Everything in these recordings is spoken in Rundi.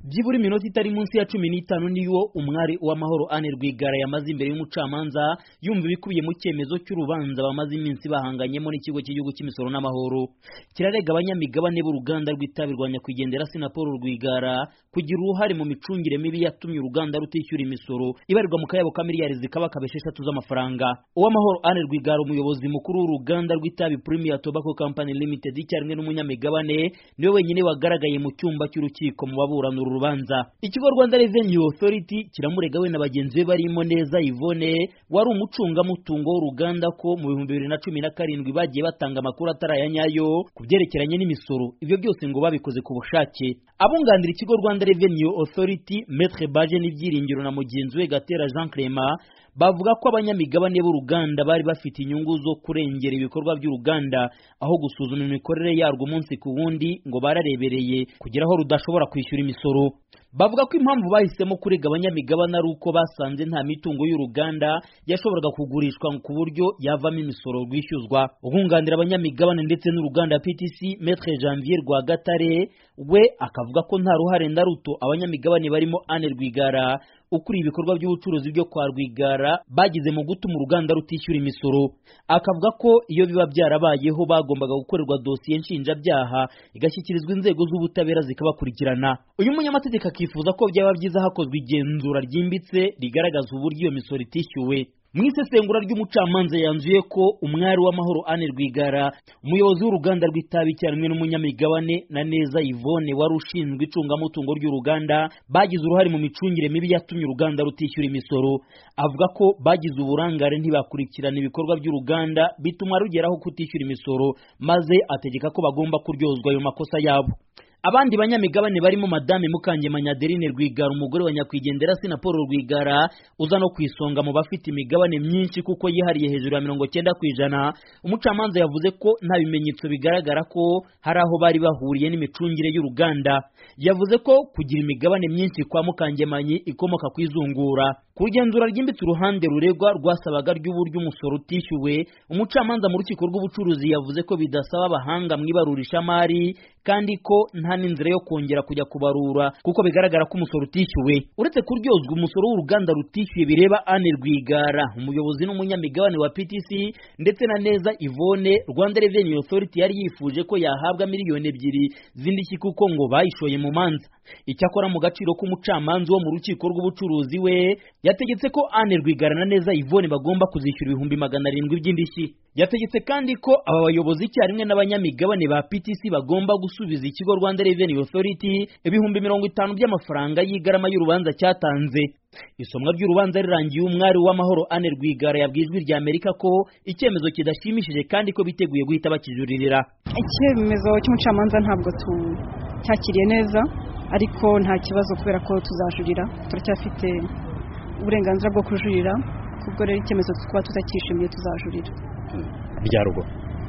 byibura iminota itari munsi ya 15 niyo umwari w'amahoro Anne Rwigara yamaze imbere y'umucamanza yumva ibikubiye mu cyemezo cy'urubanza bamaze iminsi bahanganyemo n'ikigo cy'igihugu cy'imisoro n'amahoro. Kirarega abanyamigabane b'uruganda rw'itabi rwa nyakwigendera Paul Rwigara kugira uruhare mu micungire mibi yatumye uruganda rutishyura imisoro ibarirwa mu kayabo ka miliyari zikabakaba 6 z'amafaranga. Uwamahoro Anne Rwigara umuyobozi mukuru w'uruganda rw'itabi Premier Tobacco Company Limited icyarimwe n'umunyamigabane niwe wenyine wagaragaye mu cyumba cy'urukiko mu baburana urubanza. Ikigo Rwanda Revenue Authority kiramurega we na bagenzi be barimo Neza Yvonne wari umucunga mutungo w'uruganda ko mu 2017 bagiye batanga amakuru atarayanyayo kubyerekeranye n'imisoro. Ibyo byose ngo babikoze ku bushake. Abunganira ikigo Rwanda Revenue Authority Maître Baje n'ibyiringiro na mugenzi we Gatera Jean Clément bavuga ko abanyamigabane b'uruganda bari bafite inyungu zo kurengera ibikorwa by'uruganda aho gusuzuma imikorere yarwo umunsi ku wundi ngo bararebereye kugira aho rudashobora kwishyura imisoro. Bavuga ko impamvu bahisemo kurega abanyamigabane ari uko basanze nta mitungo y'uruganda yashoboraga kugurishwa ku buryo yavamo imisoro rwishyuzwa. Ubunganira abanyamigabane ndetse n'uruganda PTC Maître Janvier Rwagatare we akavuga ko nta ruhare na ruto abanyamigabane barimo Anne Rwigara ukuriye ibikorwa by'ubucuruzi byo kwa Rwigara bagize mu gutuma uruganda rutishyura imisoro. Akavuga ko iyo biba byarabayeho bagombaga gukorerwa dosiye nshinjabyaha igashyikirizwa inzego z'ubutabera zikabakurikirana. Uyu munyamategeko akifuza ko byaba byiza hakozwe igenzura ryimbitse rigaragaza uburyo iyo misoro itishyuwe. Mu isesengura ry'umucamanza yanzuye ko umwari w'amahoro Anne Rwigara umuyobozi w'uruganda rw'itabi cyarimwe n'umunyamigabane na Neza Yvonne wari ushinzwe icungamutungo ry'uruganda bagize uruhare mu micungire mibi yatumye uruganda rutishyura imisoro. Avuga ko bagize uburangare ntibakurikirana ibikorwa by'uruganda bituma rugeraho kutishyura imisoro maze ategeka ko bagomba kuryozwa ayo makosa yabo. Abandi banyamigabane barimo Madame Mukangemanyi Adeline Rwigara umugore wa nyakwigendera Paul Rwigara uza no kwisonga mu bafite imigabane myinshi kuko yihariye hejuru ya 90%. Umucamanza yavuze ko nta bimenyetso bigaragara ko hari aho bari bahuriye n'imicungire y'uruganda. Yavuze ko kugira imigabane myinshi kwa Mukangemanyi ikomoka kwizungura. Kugenzura ryimbitse uruhande ruregwa rwasabaga ry'uburyo umusoro utishyuwe. Umucamanza mu rukiko rw'ubucuruzi yavuze ko bidasaba abahanga mwibarurisha mari kandi ko nta n'inzira yo kongera kujya kubarura kuko bigaragara ko umusoro utishyuwe. Uretse kuryozwa umusoro w'uruganda rutishyuye bireba Anne Rwigara umuyobozi n'umunyamigabane wa PTC ndetse na Neza Yvonne Rwanda Revenue Authority yari yifuje ko yahabwa miliyoni 2 z'indishyi kuko ngo bayishoye mu manza. Icyakora mu gaciro k'umucamanza wo mu rukiko rw'ubucuruzi we yategetse ko Anne Rwigara na Neza Yvonne bagomba kuzishyura 700,000 by'indishyi. Yategetse kandi ko aba bayobozi cyarimwe n'abanyamigabane ba PTC bagomba gusubiza ikigo Rwanda Revenue Authority 50,000 by'amafaranga y'igarama y'urubanza cyatanze. Isomwa ry'urubanza rirangiye umwari w'amahoro Anne Rwigara yabwijwe rya Amerika ko icyemezo kidashimishije kandi ko biteguye guhita bakijuririra. Icyemezo cy'umucamanza ntabwo cyakiriye neza ariko nta kibazo kubera ko tuzajurira turacyafite uburenganzira bwo kujurira kubwo rero icyemezo twaba tutakishimiye tuzajurira. Byarugo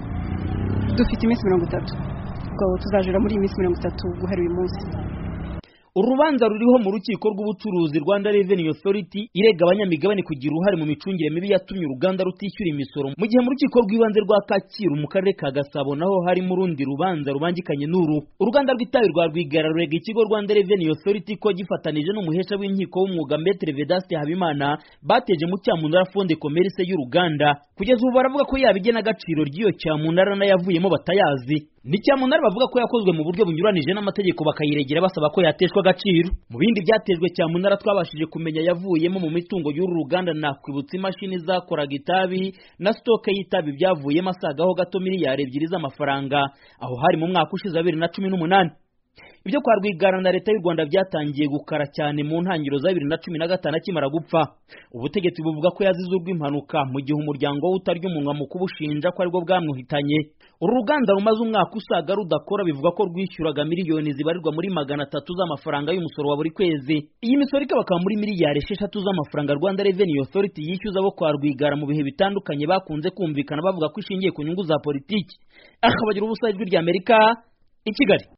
dufite iminsi 30 ubwo tuzajurira muri iminsi 30 guhera uyu munsi. Urubanza ruriho mu rukiko rw'ubucuruzi Rwanda Revenue Authority irega abanyamigabane kugira uruhare mu micungire mibi yatumye uruganda rutishyura imisoro mu gihe mu rukiko rw'ibanze rwa Kacyiru mu karere ka Gasabo naho hari mu rundi rubanza rubangikanye n'uru. Uruganda rw'itabi rwa Rwigara rurega ikigo Rwanda Revenue Authority ko gifatanije n'umuhesha w'inkiko w'umwuga Maître Vedaste Habimana bateje mu cyamunara Fonde Commerce y'uruganda. Kugeza ubu baravuga ko yabigena agaciro ry'iyo cyamunara n'ayavuyemo batayazi. Ni cyamunara bavuga ko yakozwe mu buryo bunyuranije n'amategeko bakayiregera basaba ko yateshwa agaciro. Mu bindi byatejwe cyamunara twabashije kumenya yavuyemo mu mitungo y'uru ruganda nakwibutsa imashini zakoraga itabi na stock y'itabi byavuyemo asagaho gato miliyari 2 z'amafaranga aho hari mu mwaka ushize 2018. Ibyo kwa Rwigara na leta y'u Rwanda byatangiye gukara cyane mu ntangiriro za 2015 akimara gupfa. Ubutegetsi buvuga ko yazize urw'impanuka mu gihe umuryango we utarya umunwa mu kubushinja ko aribwo bwamwuhitanye. Uru ruganda rumaze umwaka usaga rudakora bivuga ko rwishyuraga miliyoni zibarirwa muri 300 z'amafaranga y'umusoro wa buri kwezi. Iyi misoro ikaba muri miliyari 6 z'amafaranga Rwanda Revenue Authority yishyuza abo kwa Rwigara mu bihe bitandukanye bakunze kumvikana bavuga ko ishingiye ku nyungu za politiki. Akabagira ubusa ijwi rya Amerika i Kigali.